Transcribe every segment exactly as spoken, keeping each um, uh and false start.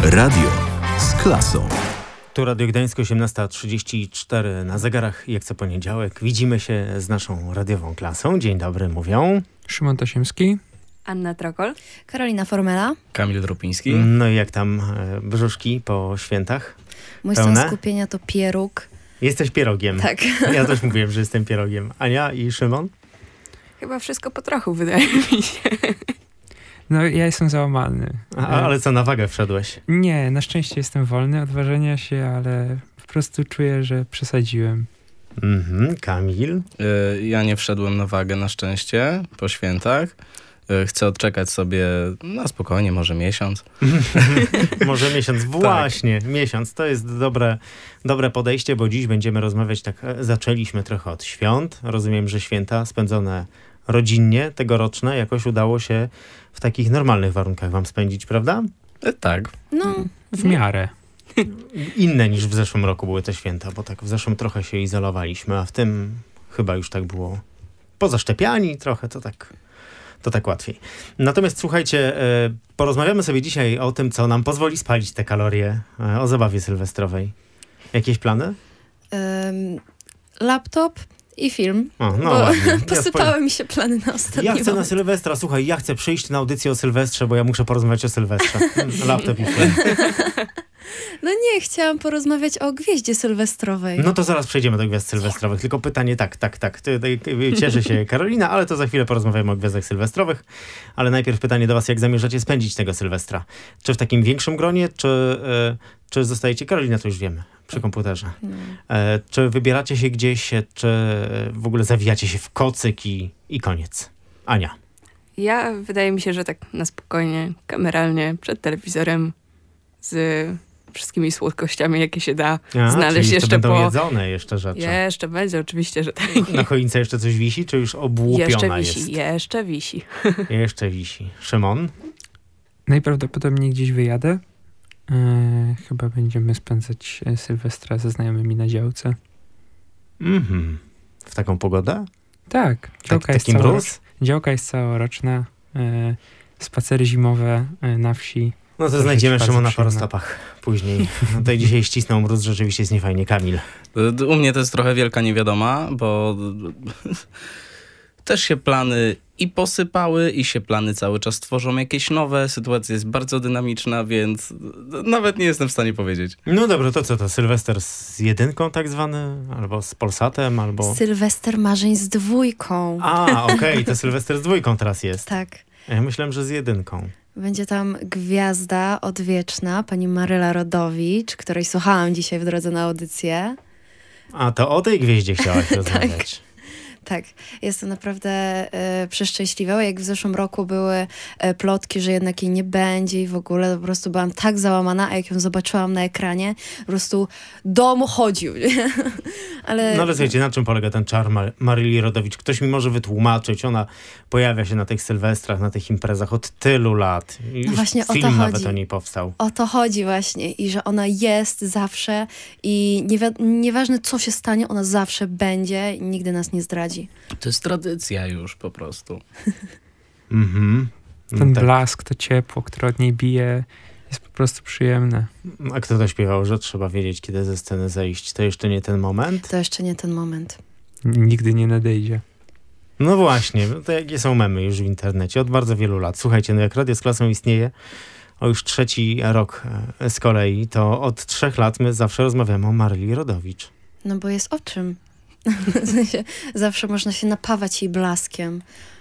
Radio z klasą. Tu Radio Gdańsk, osiemnasta trzydzieści cztery na zegarach, jak co poniedziałek. Widzimy się z naszą radiową klasą. Dzień dobry, mówią Szymon Tasiemski, Anna Trokol, Karolina Formela, Kamil Drupiński. No i jak tam e, brzuszki po świętach? Mój Pełne? stan skupienia to pieróg. Jesteś pierogiem. Tak. Ja też mówiłem, że jestem pierogiem. Ania i Szymon? chyba wszystko po trochu, wydaje mi się. no ja jestem załamany. A, ale co, na wagę wszedłeś? Nie, na szczęście jestem wolny od ważenia się, ale po prostu czuję, że przesadziłem. Mhm, Kamil? Y, Ja nie wszedłem na wagę na szczęście po świętach. Y, Chcę odczekać sobie na spokojnie, może miesiąc. Może miesiąc. Właśnie, miesiąc. To jest dobre, dobre podejście, bo dziś będziemy rozmawiać tak, e, zaczęliśmy trochę od świąt. Rozumiem, że święta spędzone rodzinnie, tegoroczne, jakoś udało się w takich normalnych warunkach wam spędzić, prawda? Y, Tak. No, W miarę. Inne niż w zeszłym roku były te święta, bo tak w zeszłym trochę się izolowaliśmy, a w tym chyba już tak było pozaszczepiani trochę, to tak, to tak łatwiej. Natomiast słuchajcie, e, porozmawiamy sobie dzisiaj o tym, co nam pozwoli spalić te kalorie, e, o zabawie sylwestrowej. Jakieś plany? ym, laptop i film. O, no bo ładnie. Ja posypały mi się plany na ostatni Ja chcę na moment. Sylwestra, słuchaj, ja chcę przyjść na audycję o Sylwestrze, bo ja muszę porozmawiać o Sylwestrze. Mm, Laptop i film. No nie, chciałam porozmawiać o gwieździe sylwestrowej. No to zaraz przejdziemy do gwiazd sylwestrowych. Tylko pytanie, tak, tak, tak. Ty, ty, ty, cieszy się Karolina, ale to za chwilę porozmawiamy o gwiazdach sylwestrowych. Ale najpierw pytanie do was, jak zamierzacie spędzić tego Sylwestra? Czy w takim większym gronie, czy, e, czy zostajecie, Karolina, to już wiemy, przy komputerze. E, czy wybieracie się gdzieś, czy w ogóle zawijacie się w kocyk i, i koniec? Ania. Ja, wydaje mi się, że tak na spokojnie, kameralnie, przed telewizorem, z wszystkimi słodkościami, jakie się da A, znaleźć czyli jeszcze będą po... jedzone jeszcze rzeczy. Jeszcze będzie, oczywiście, że tak. Na choince jeszcze coś wisi, czy już obłupiona Jeszcze wisi, jest? jeszcze wisi. Jeszcze wisi. Szymon? Najprawdopodobniej gdzieś wyjadę. E, chyba będziemy spędzać e, Sylwestra ze znajomymi na działce. Mhm. W taką pogodę? Tak, działka, Tak, jest, taki całorocz... mróz? działka jest całoroczna. E, spacery zimowe e, na wsi. No to Proszę znajdziemy ci, Szymona bardzo po przyjemne. roztopach później. No tutaj dzisiaj ścisnął mróz, rzeczywiście jest niefajnie. Kamil. Y, U mnie to jest trochę wielka niewiadoma, bo też się plany i posypały, i się plany cały czas tworzą jakieś nowe. Sytuacja jest bardzo dynamiczna, więc nawet nie jestem w stanie powiedzieć. No dobra, to co to? Sylwester z jedynką tak zwany? Albo z Polsatem, albo... Sylwester marzeń z dwójką. A, okej, to Sylwester z dwójką teraz jest. Tak. Ja myślałem, że z jedynką. Będzie tam gwiazda odwieczna, pani Maryla Rodowicz, której słuchałam dzisiaj w drodze na audycję. A, to o tej gwieździe chciałaś rozmawiać. Tak, jestem naprawdę e, przeszczęśliwa. Jak w zeszłym roku były e, plotki, że jednak jej nie będzie i w ogóle po prostu byłam tak załamana, a jak ją zobaczyłam na ekranie, po prostu dom chodził. nie? ale No ale słuchajcie, na czym polega ten czar Mar- Maryli Rodowicz? Ktoś mi może wytłumaczyć. Ona pojawia się na tych sylwestrach, na tych imprezach od tylu lat. I już właśnie o to film nawet chodzi. o niej powstał. o to chodzi właśnie i że ona jest zawsze i niewi- nieważne co się stanie, ona zawsze będzie i nigdy nas nie zdradzi. To jest tradycja już po prostu. Mhm. Ten Tak. blask, to ciepło, które od niej bije, jest po prostu przyjemne. A kto to śpiewał, że trzeba wiedzieć, kiedy ze sceny zejść? To jeszcze nie ten moment? To jeszcze nie ten moment. N- Nigdy nie nadejdzie. No właśnie, to jakie są memy już w internecie od bardzo wielu lat. Słuchajcie, no jak Radio z Klasą istnieje, o już trzeci rok e, z kolei, to od trzech lat my zawsze rozmawiamy o Maryli Rodowicz. No bo jest o czym. W sensie, zawsze można się napawać jej blaskiem.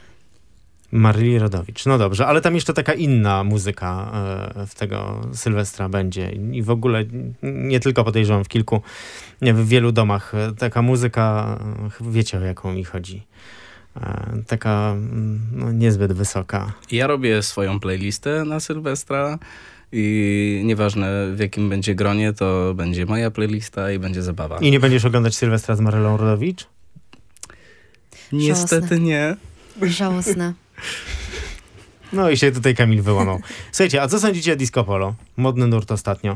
Maryli Rodowicz, no dobrze, ale tam jeszcze taka inna muzyka e, w tego Sylwestra będzie i w ogóle nie tylko podejrzewam w kilku, nie, w wielu domach e, taka muzyka, e, wiecie o jaką mi chodzi, e, taka mm, no, niezbyt wysoka. Ja robię swoją playlistę na Sylwestra i nieważne w jakim będzie gronie, to będzie moja playlista i będzie zabawa. I nie będziesz oglądać Sylwestra z Marylą Rodowicz? Niestety Żałosne. nie. Żałosne. No i się tutaj Kamil wyłamał. Słuchajcie, a co sądzicie o disco polo? Modny nurt ostatnio.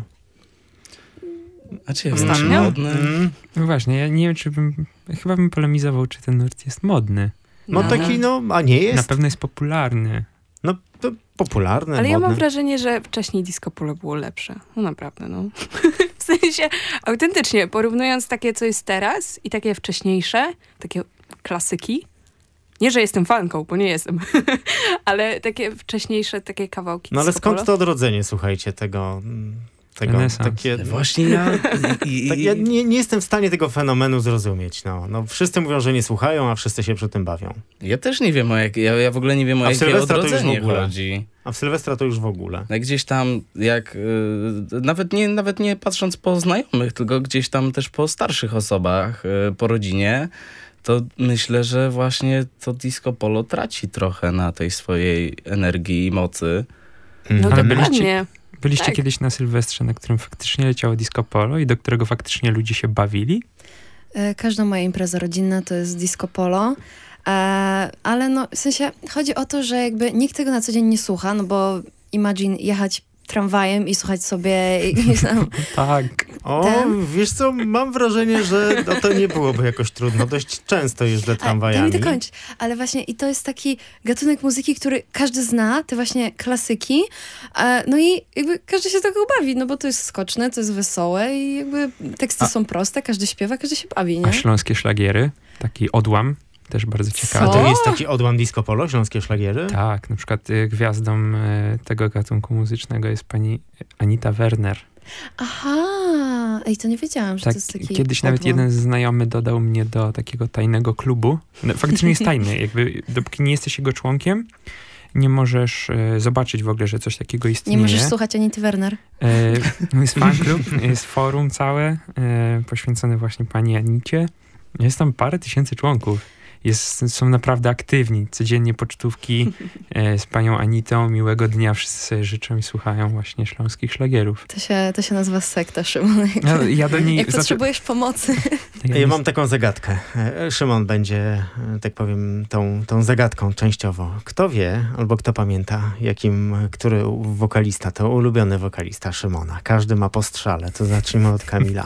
A cię Ostatnio? modny. Mm. No właśnie, ja nie wiem, czy bym... Chyba bym polemizował, czy ten nurt jest modny. No No. taki, no, a nie Na jest? pewno jest popularny. No to popularne, Ale ja modne. mam wrażenie, że wcześniej disco polo było lepsze. No naprawdę, no. W sensie, autentycznie, porównując takie, co jest teraz i takie wcześniejsze, takie klasyki, nie, że jestem fanką, bo nie jestem, ale takie wcześniejsze, takie kawałki No ale disco skąd polo. to odrodzenie, słuchajcie, tego... tego Renesans. takie, Właśnie ja... I, tak, ja nie, nie jestem w stanie tego fenomenu zrozumieć. No. No, wszyscy mówią, że nie słuchają, a wszyscy się przy tym bawią. ja też nie wiem, o jak, ja, ja w ogóle nie wiem, o A w jakie Sylwestra to już w odrodzenie ogóle. chodzi. A w Sylwestra to już w ogóle. Jak gdzieś tam, jak y, nawet, nie, nawet nie patrząc po znajomych, tylko gdzieś tam też po starszych osobach, y, po rodzinie, to myślę, że właśnie to disco polo traci trochę na tej swojej energii i mocy. No Ale dokładnie. Byliście Tak. kiedyś na Sylwestrze, na którym faktycznie leciało disco polo i do którego faktycznie ludzie się bawili? E, Każda moja impreza rodzinna to jest disco polo. E, ale no, w sensie chodzi o to, że jakby nikt tego na co dzień nie słucha, no bo imagine jechać tramwajem i słuchać sobie i, i tam, Tak. O, Ten? wiesz co, mam wrażenie, że no, to nie byłoby jakoś trudno. Dość często jeżdżę Daj tramwajami. mi dokończyć. Ale właśnie i to jest taki gatunek muzyki, który każdy zna, te właśnie klasyki. E, no i jakby każdy się z tego bawi, no bo to jest skoczne, to jest wesołe i jakby teksty A- są proste, każdy śpiewa, każdy się bawi, A nie? śląskie szlagiery, taki odłam, też bardzo A ciekawy. Co? to jest taki odłam disco polo, śląskie szlagiery? Tak, na przykład y, gwiazdą y, tego gatunku muzycznego jest pani Anita Werner. Aha, ej, to nie wiedziałam, że Tak, to jest taki kiedyś nawet odłam. jeden znajomy dodał mnie do takiego tajnego klubu. No, faktycznie jest tajny, jakby dopóki nie jesteś jego członkiem, nie możesz e, zobaczyć w ogóle, że coś takiego istnieje. Nie możesz słuchać Anity Werner. E, jest fanklub, jest forum całe e, poświęcone właśnie pani Anicie. Jest tam parę tysięcy członków. Jest, są naprawdę aktywni. Codziennie pocztówki e, z panią Anitą. Miłego dnia wszyscy sobie życzą i słuchają właśnie śląskich szlagierów. To się, to się nazywa sekta, Szymon. Jak, No, ja do niej... jak znaczy- potrzebujesz pomocy. ja Ja nie- mam taką zagadkę. E, Szymon będzie, e, tak powiem, tą, tą zagadką częściowo. Kto wie, albo kto pamięta, jakim, który wokalista, to ulubiony wokalista Szymona. Każdy ma po strzale, to zacznijmy od Kamila.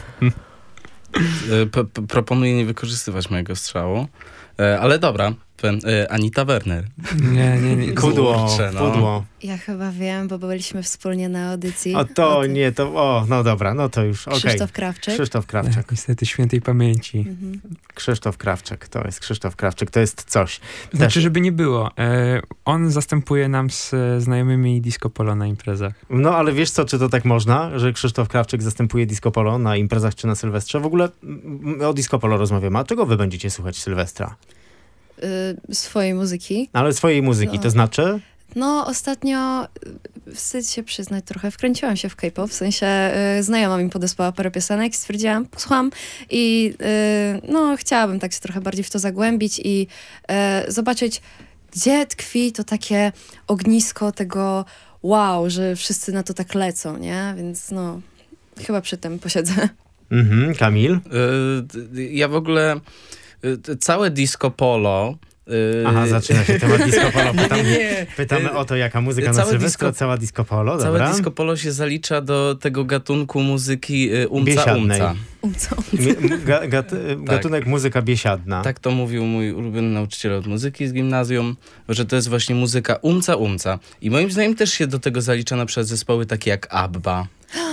Y, p- p- proponuję nie wykorzystywać mojego strzału. Y, ale dobra, pen, y, Anita Werner. Nie, nie, nie. Pudło, Kurczę, no. pudło. Ja chyba wiem, bo byliśmy wspólnie na audycji. O to Od- nie, to o, no dobra, no to już, okej. Krzysztof Krawczyk. Krzysztof Tak, Krawczyk. niestety świętej pamięci. Mhm. Krzysztof Krawczyk, to jest Krzysztof Krawczyk, to jest coś. Znaczy, żeby nie było. E, on zastępuje nam z e, znajomymi disco polo na imprezach. No ale wiesz co, czy to tak można, że Krzysztof Krawczyk zastępuje disco polo na imprezach czy na Sylwestrze? W ogóle mm, o disco polo rozmawiamy, a czego wy będziecie słuchać Sylwestra? Y, swojej muzyki. Ale swojej muzyki, No. to znaczy? No, ostatnio y, wstyd się przyznać trochę, wkręciłam się w K-pop, w sensie y, znajoma mi podesłała parę piosenek, stwierdziłam, posłucham i y, no, chciałabym tak się trochę bardziej w to zagłębić i y, zobaczyć, gdzie tkwi to takie ognisko tego wow, że wszyscy na to tak lecą, nie? Więc no, chyba przy tym posiedzę. Mhm, Kamil? Y, ja w ogóle y, całe disco polo. y, Aha, zaczyna się temat disco polo. Pytam, Nie. pytamy o to, jaka muzyka na Całe Sylwestra, disco- cała disco polo, Całe dobra? disco polo się zalicza do tego gatunku muzyki y, umca Biesiadnej. umca. Umco. Mi- m- Ga, gat, gatunek muzyka biesiadna. Tak to mówił mój ulubiony nauczyciel od muzyki z gimnazjum, że to jest właśnie muzyka umca umca. I moim zdaniem też się do tego zalicza na przykład zespoły takie jak ABBA.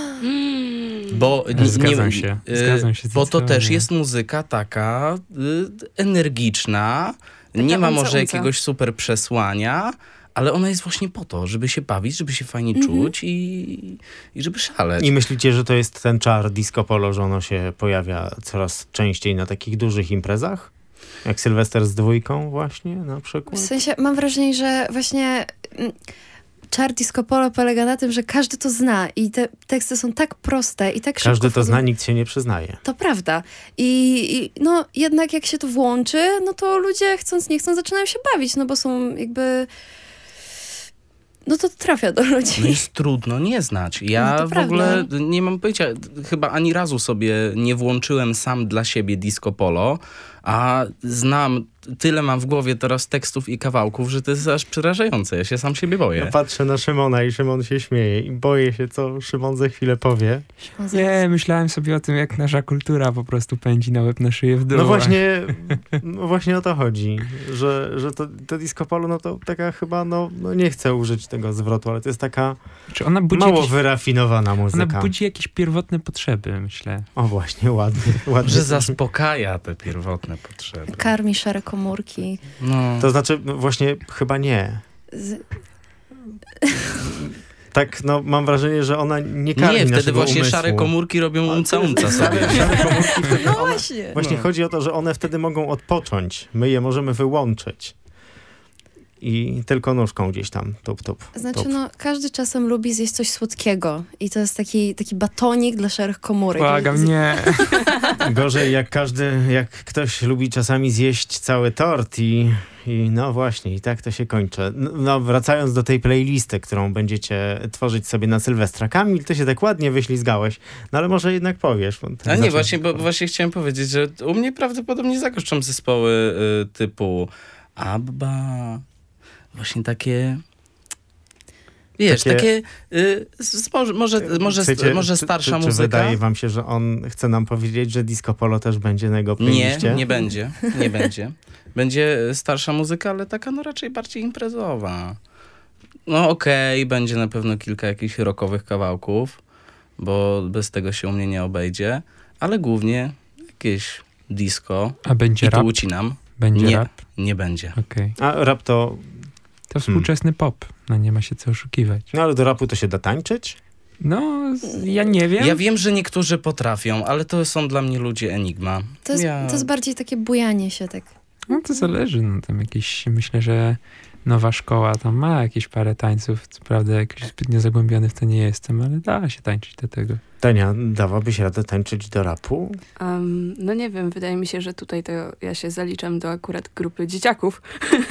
Bo nie- Zgadzam nie- się, y, zgadzam się Bo to też zdecydowanie. jest muzyka taka y, energiczna, nie ma umca, może umca. jakiegoś super przesłania, ale ona jest właśnie po to, żeby się bawić, żeby się fajnie czuć i, i żeby szaleć. I myślicie, że to jest ten czar disco polo, że ono się pojawia coraz częściej na takich dużych imprezach? Jak Sylwester z dwójką właśnie na W przykład? sensie mam wrażenie, że właśnie mm, czar disco polo polega na tym, że każdy to zna i te teksty są tak proste i tak szybko Każdy to wchodzą- zna, nikt się nie przyznaje. To prawda. I, I no jednak jak się to włączy, no to ludzie chcąc nie chcąc zaczynają się bawić, no bo są jakby... No to trafia do ludzi. No jest trudno nie znać. Ja No to w prawda. ogóle nie mam pojęcia, chyba ani razu sobie nie włączyłem sam dla siebie disco polo, a znam tyle mam w głowie teraz tekstów i kawałków, że to jest aż przerażające. Ja się sam siebie boję. Ja patrzę na Szymona i Szymon się śmieje i boję się, co Szymon za chwilę powie. Nie, myślałem sobie o tym, jak nasza kultura po prostu pędzi na łeb, na szyję w dół. No właśnie, no właśnie o to chodzi, że, że to, to disco polo, no to taka chyba, no, no nie chcę użyć tego zwrotu, ale to jest taka Czy ona budzi mało jakieś, wyrafinowana muzyka. ona budzi jakieś pierwotne potrzeby, myślę. O właśnie, ładnie. ładnie. Że zaspokaja te pierwotne potrzeby. Karmi szare komórki. No. To znaczy, no właśnie chyba nie. Z... Tak, no mam wrażenie, że ona nie karmi Nie, wtedy naszego właśnie umysłu. szare komórki robią umca umca sobie. Szare komórki wtedy No one, właśnie. Właśnie No. chodzi o to, że one wtedy mogą odpocząć. My je możemy wyłączyć. I tylko nóżką gdzieś tam, tup, tup, Znaczy, tup. no, każdy czasem lubi zjeść coś słodkiego. I to jest taki, taki batonik dla szarych komórek. Błagam, nie. Gorzej jak każdy, jak ktoś lubi czasami zjeść cały tort i, i no właśnie, i tak to się kończy. No, no wracając do tej playlisty, którą będziecie tworzyć sobie na Sylwestra. Kamil, ty się tak ładnie wyślizgałeś, no ale może jednak powiesz. Bo A nie, znaczy- właśnie, bo właśnie chciałem powiedzieć, że u mnie prawdopodobnie zagoszczą zespoły y, typu Abba, właśnie takie... Wiesz, Takie- takie, y, z, może, może, może, Chcecie- może czy- starsza czy, czy muzyka. wydaje wam się, że on chce nam powiedzieć, że disco polo też będzie na jego Nie, playliście? nie będzie, nie będzie. Będzie starsza muzyka, ale taka no raczej bardziej imprezowa. No okej, będzie na pewno kilka jakichś rockowych kawałków, bo bez tego się u mnie nie obejdzie, ale głównie jakieś disco. A będzie I rap? tu ucinam. Będzie Nie, rap? nie będzie. Okej. A rap to... To współczesny pop. No nie ma się co oszukiwać. No ale do rapu to się da tańczyć? No, z- ja nie wiem. Ja wiem, że niektórzy potrafią, ale to są dla mnie ludzie enigma. To jest, ja... to jest bardziej takie bujanie się, tak. No to zależy. No tam jakieś, myślę, że nowa szkoła tam ma jakieś parę tańców. Co prawda jakoś zbytnio zagłębiony w to nie jestem, ale da się tańczyć do tego. Tania, dawabyś radę tańczyć do rapu? Um, no nie wiem, wydaje mi się, że tutaj to ja się zaliczam do akurat grupy dzieciaków.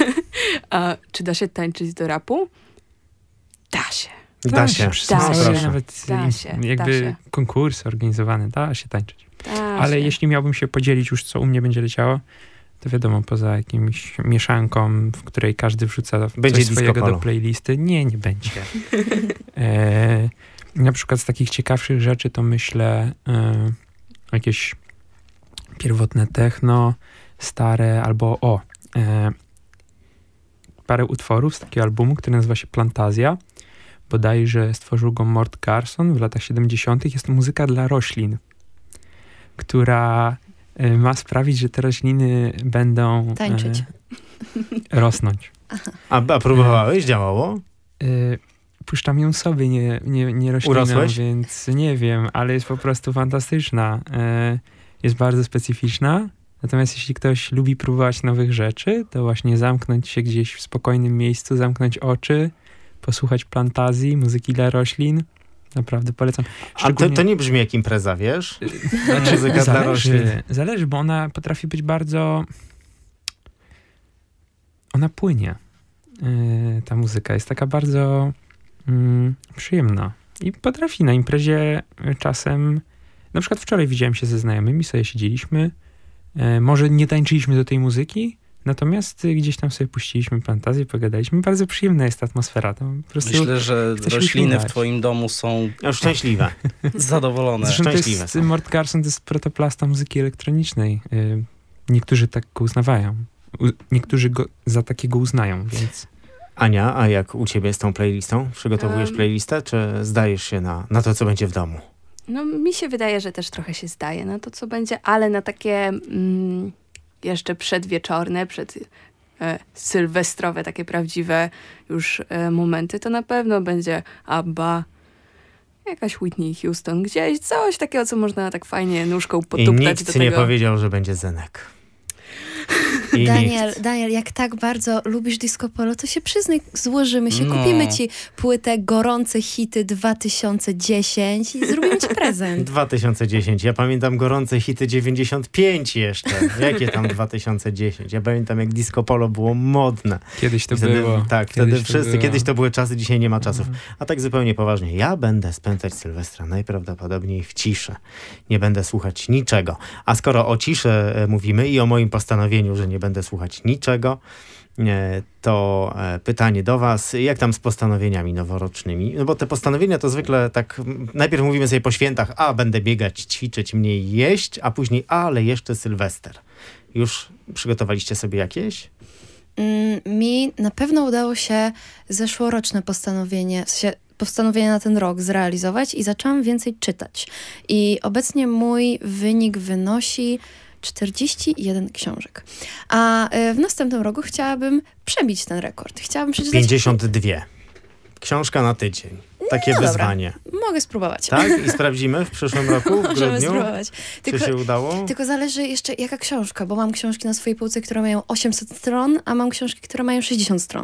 A czy da się tańczyć do rapu? Da się. Da się. Przy Da są się. całe nawet Da im- się, jakby da się. konkursy organizowane. Da się tańczyć. Da Ale się. jeśli miałbym się podzielić już, co u mnie będzie leciało, to wiadomo, poza jakimś mieszanką, w której każdy wrzuca Będzie coś disco swojego polo. do playlisty. Nie, nie będzie. e, na przykład z takich ciekawszych rzeczy to myślę e, jakieś pierwotne techno, stare, albo o, e, parę utworów z takiego albumu, który nazywa się Plantazja. Bodajże stworzył go Mort Carson w latach siedemdziesiątych. Jest to muzyka dla roślin, która e, ma sprawić, że te rośliny będą Tańczyć. E, rosnąć. A, a próbowałeś? Działało? E, puszczam ją sobie, nie, nie, nie rośliną, Urosłeś? więc nie wiem, ale jest po prostu fantastyczna. E, jest bardzo specyficzna. Natomiast jeśli ktoś lubi próbować nowych rzeczy, to właśnie zamknąć się gdzieś w spokojnym miejscu, zamknąć oczy, posłuchać plantazji, muzyki dla roślin. Naprawdę polecam. A to, to nie brzmi jak impreza, wiesz? Znaczy, Muzyka dla roślin. zależy, zależy, bo ona potrafi być bardzo... Ona płynie. Yy, ta muzyka jest taka bardzo mm, przyjemna. I potrafi na imprezie czasem... Na przykład wczoraj widziałem się ze znajomymi, sobie siedzieliśmy. Yy, może nie tańczyliśmy do tej muzyki, natomiast y, gdzieś tam sobie puściliśmy fantazję, pogadaliśmy. Bardzo przyjemna jest ta atmosfera. To po prostu... Myślę, że chce się rośliny w uśmiechać. twoim domu są Już szczęśliwe. zadowolone. Zresztą to szczęśliwe jest, są. Mort Carson to jest protoplasta muzyki elektronicznej. Y, Niektórzy tak go uznawają. U, niektórzy go za takiego uznają, więc... Ania, a jak u ciebie z tą playlistą? Przygotowujesz Um. playlistę, czy zdajesz się na, na to, co będzie w domu? No mi się wydaje, że też trochę się zdaje na to, co będzie, ale na takie mm, jeszcze przedwieczorne, przed e, sylwestrowe, takie prawdziwe już e, momenty, to na pewno będzie Abba, jakaś Whitney Houston, gdzieś coś takiego, co można tak fajnie nóżką I potuptać nikt do nie tego. powiedział, że będzie Zenek. I Daniel, nikt. Daniel, jak tak bardzo lubisz disco polo, to się przyznaj, złożymy się, No. kupimy ci płytę Gorące Hity dwa tysiące dziesięć i zrobimy ci prezent. dwa tysiące dziesięć. Ja pamiętam gorące hity dziewięćdziesiąt pięć jeszcze. Jakie tam dwa tysiące dziesięć? Ja pamiętam, jak disco polo było modne. Kiedyś to wtedy, było. Tak, Kiedyś wtedy to wszyscy, było. kiedyś to były czasy, dzisiaj nie ma czasów. Mhm. A tak zupełnie poważnie. Ja będę spędzać Sylwestra najprawdopodobniej w ciszy. Nie będę słuchać niczego. A skoro o ciszy e, mówimy i o moim postanowieniu, że nie będę słuchać niczego, e, to e, pytanie do was, jak tam z postanowieniami noworocznymi? No bo te postanowienia to zwykle tak, m, najpierw mówimy sobie po świętach, a będę biegać, ćwiczyć, mniej jeść, a później, ale jeszcze Sylwester. Już przygotowaliście sobie jakieś? Mm, Mi na pewno udało się zeszłoroczne postanowienie, w sensie postanowienie na ten rok zrealizować i zaczęłam więcej czytać. I obecnie mój wynik wynosi czterdzieści jeden książek. A y, w następnym roku chciałabym przebić ten rekord. Chciałabym przeczytać... pięćdziesiąt dwa. Książka na tydzień. Takie No dobra. wyzwanie. Mogę spróbować. Tak? I sprawdzimy w przyszłym roku, w Możemy grudniu, spróbować. czy Tylko, się udało? tylko zależy jeszcze jaka książka, bo mam książki na swojej półce, które mają osiemset stron, a mam książki, które mają sześćdziesiąt stron.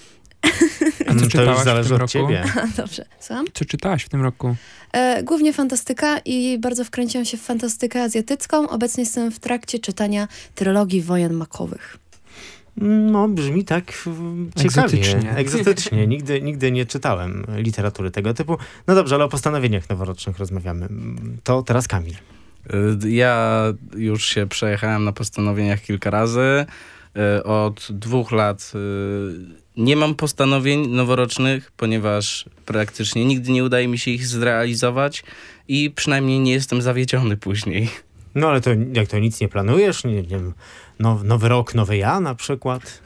A co to czytałaś już w zależy tym od roku? ciebie. Dobrze, słucham? Co czytałaś w tym roku? E, głównie fantastyka i bardzo wkręciłam się w fantastykę azjatycką. Obecnie jestem w trakcie czytania trylogii Wojen Makowych. No, brzmi tak mm, ciekawie, Egzotycznie. egzotycznie. Nigdy, nigdy nie czytałem literatury tego typu. No dobrze, ale o postanowieniach noworocznych rozmawiamy. To teraz Kamil. Y, Ja już się przejechałem na postanowieniach kilka razy. Y, Od dwóch lat y, nie mam postanowień noworocznych, ponieważ praktycznie nigdy nie udaje mi się ich zrealizować i przynajmniej nie jestem zawiedziony później. No ale to jak to nic nie planujesz? Nie, nie wiem, now, nowy rok, nowy ja na przykład?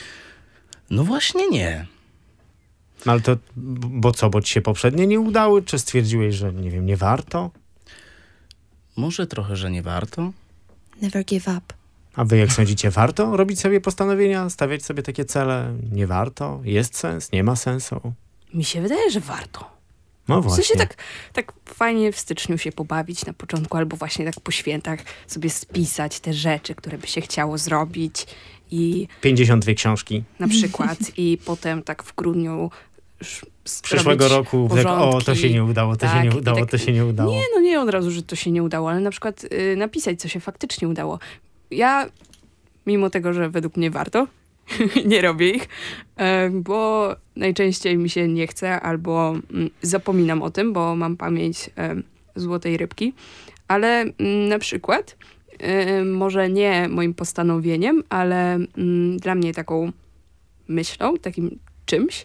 No właśnie nie. No ale to, bo co, bo ci się poprzednie nie udały? Czy stwierdziłeś, że nie wiem, nie warto? Może trochę, że nie warto? Never give up. A wy jak sądzicie, warto robić sobie postanowienia, stawiać sobie takie cele? Nie warto? Jest sens? Nie ma sensu? Mi się wydaje, że warto. No W właśnie. sensie tak, tak fajnie w styczniu się pobawić na początku, albo właśnie tak po świętach sobie spisać te rzeczy, które by się chciało zrobić i pięćdziesiąt dwie książki. na przykład i potem tak w grudniu sz- Z przyszłego robić roku, tak, o, to porządki. się nie udało, to Tak, się i nie udało, tak- to się nie udało. Nie, no nie od razu, że to się nie udało, ale na przykład y, napisać, co się faktycznie udało. Ja, mimo tego, że według mnie warto, nie robię ich, e, bo najczęściej mi się nie chce albo mm, zapominam o tym, bo mam pamięć e, złotej rybki, ale mm, na przykład e, może nie moim postanowieniem, ale mm, dla mnie taką myślą, takim czymś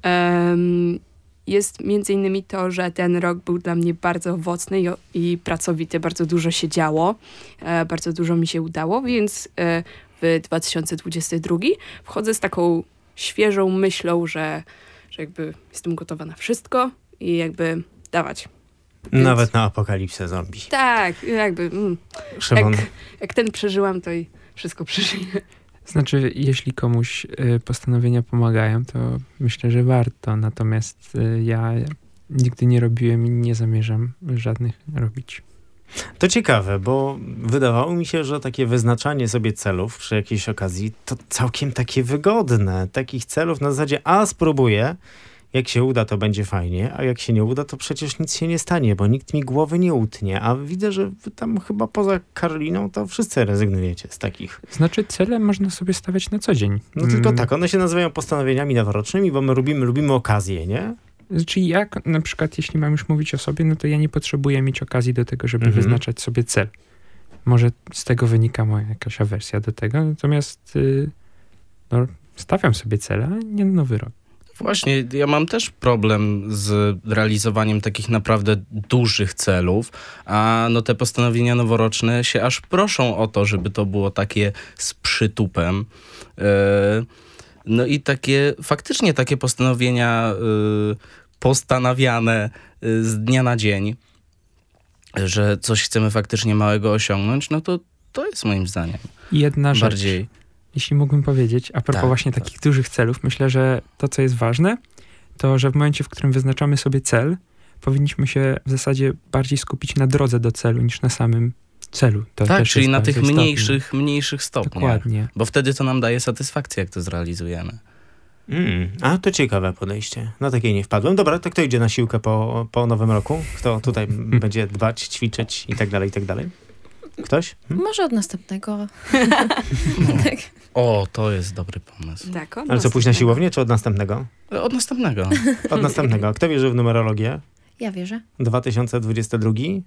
em, jest między innymi to, że ten rok był dla mnie bardzo owocny i, i pracowity, bardzo dużo się działo, e, bardzo dużo mi się udało, więc e, w dwa tysiące dwudziesty drugi wchodzę z taką świeżą myślą, że, że jakby jestem gotowa na wszystko i jakby dawać. Więc- Nawet na apokalipsę zombie. Tak, jakby mm, Szymon, jak, jak ten przeżyłam, to i wszystko przeżyję. Znaczy, jeśli komuś y, postanowienia pomagają, to myślę, że warto. Natomiast y, ja nigdy nie robiłem i nie zamierzam żadnych robić. to ciekawe, bo wydawało mi się, że takie wyznaczanie sobie celów przy jakiejś okazji to całkiem takie wygodne. Takich celów na zasadzie, a spróbuję, jak się uda, to będzie fajnie, a jak się nie uda, to przecież nic się nie stanie, bo nikt mi głowy nie utnie. A widzę, że wy tam chyba poza Karoliną to wszyscy rezygnujecie z takich. Znaczy, cele można sobie stawiać na co dzień. No tylko Mm, tak, one się nazywają postanowieniami noworocznymi, bo my lubimy, lubimy okazję, nie? Znaczy, jak na przykład, jeśli mam już mówić o sobie, no to ja nie potrzebuję mieć okazji do tego, żeby Mhm. wyznaczać sobie cel. Może z tego wynika moja jakaś awersja do tego, natomiast y, no, stawiam sobie cele, a nie na nowy rok. Właśnie, ja mam też problem z realizowaniem takich naprawdę dużych celów, a no te postanowienia noworoczne się aż proszą o to, żeby to było takie z przytupem. E, No i takie, faktycznie takie postanowienia y, postanawiane y, z dnia na dzień, że coś chcemy faktycznie małego osiągnąć, no to to jest moim zdaniem I jedna rzecz, bardziej... jeśli mógłbym powiedzieć, a propos Tak, właśnie tak. takich dużych celów, myślę, że to, co jest ważne, to, że w momencie, w którym wyznaczamy sobie cel, powinniśmy się w zasadzie bardziej skupić na drodze do celu, niż na samym celu. To Tak, też czyli jest na bardzo tych istotne. mniejszych, mniejszych stopniach. Dokładnie. Bo wtedy to nam daje satysfakcję, jak to zrealizujemy. Mm, a to ciekawe podejście. Na takie nie wpadłem. Dobra, to kto idzie na siłkę po, po nowym roku? Kto tutaj będzie dbać, ćwiczyć i tak dalej, i tak dalej? Ktoś? Hmm? Może od następnego. tak. O, to jest dobry pomysł. Tak, Ale co, pójść na siłownię, czy od następnego? Od następnego. Od następnego. Kto wierzy w numerologię? Ja wierzę. dwa tysiące dwudziesty drugi?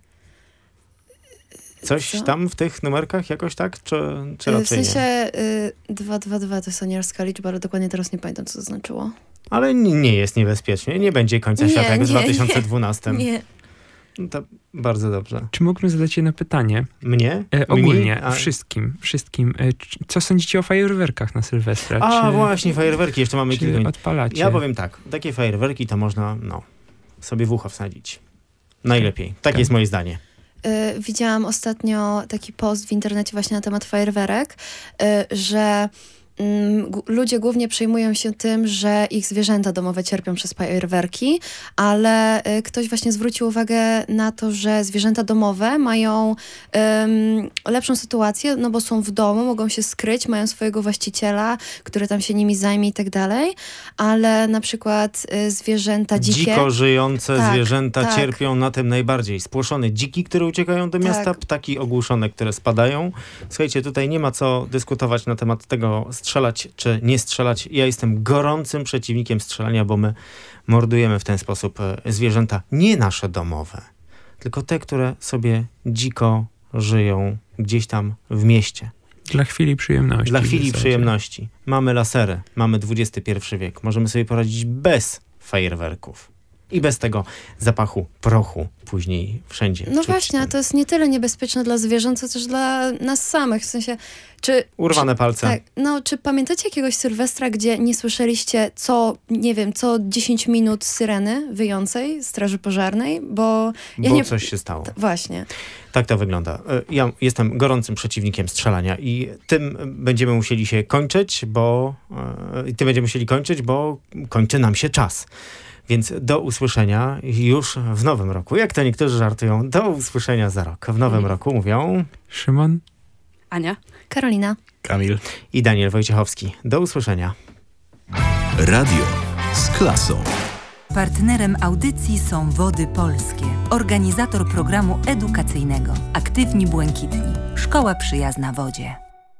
Coś Co? tam w tych numerkach jakoś tak? Czy, czy W raczej nie? sensie y, dwa dwa dwa to jest anielska liczba, ale dokładnie teraz nie pamiętam, co to znaczyło. Ale n- nie jest niebezpiecznie. Nie będzie końca Nie, świata jak w nie, dwa tysiące dwunastym. Nie. No to bardzo dobrze. Czy mógłbym zadać jedno pytanie? Mnie? E, Mi? ogólnie, A, wszystkim, wszystkim. E, c- co sądzicie o fajerwerkach na Sylwestra? a czy, właśnie, fajerwerki. Jeszcze mamy kilka czy minut. odpalacie? Ja powiem tak. Takie fajerwerki to można, no, sobie w ucho wsadzić. Najlepiej. Takie Tak. jest moje zdanie. Y, widziałam ostatnio taki post w internecie właśnie na temat fajerwerek, y, że mm, g- ludzie głównie przejmują się tym, że ich zwierzęta domowe cierpią przez fajerwerki, ale y, ktoś właśnie zwrócił uwagę na to, że zwierzęta domowe mają ym, lepszą sytuację, no bo są w domu, mogą się skryć, mają swojego właściciela, który tam się nimi zajmie i tak dalej, ale na przykład y, zwierzęta dzikie... Dziko żyjące Tak, zwierzęta tak. cierpią na tym najbardziej. Spłoszone dziki, które uciekają do miasta, Tak. ptaki ogłuszone, które spadają. Słuchajcie, tutaj nie ma co dyskutować na temat tego, strzelać czy nie strzelać. Ja jestem gorącym przeciwnikiem strzelania, bo my mordujemy w ten sposób e, zwierzęta, nie nasze domowe, tylko te, które sobie dziko żyją gdzieś tam w mieście. Dla chwili przyjemności. Dla w chwili zasadzie. przyjemności. Mamy lasery, mamy dwudziesty pierwszy wiek. Możemy sobie poradzić bez fajerwerków. I bez tego zapachu prochu później wszędzie. No czuć właśnie, a ten- to jest nie tyle niebezpieczne dla zwierząt, co też dla nas samych. W sensie, czy... Urwane palce. Tak, no czy pamiętacie jakiegoś Sylwestra, gdzie nie słyszeliście co, nie wiem, co dziesięć minut syreny wyjącej straży pożarnej? Bo ja bo nie... coś się stało. T- Właśnie. Tak to wygląda. E, Ja jestem gorącym przeciwnikiem strzelania i tym będziemy musieli się kończyć, bo e, i tym będziemy musieli kończyć, bo kończy nam się czas. Więc do usłyszenia już w nowym roku. Jak to niektórzy żartują, do usłyszenia za rok. W nowym roku mówią Szymon? Ania? Karolina. Kamil. i Daniel Wojciechowski. Do usłyszenia. Radio z klasą. Partnerem audycji są Wody Polskie, organizator programu edukacyjnego Aktywni Błękitni, Szkoła Przyjazna Wodzie.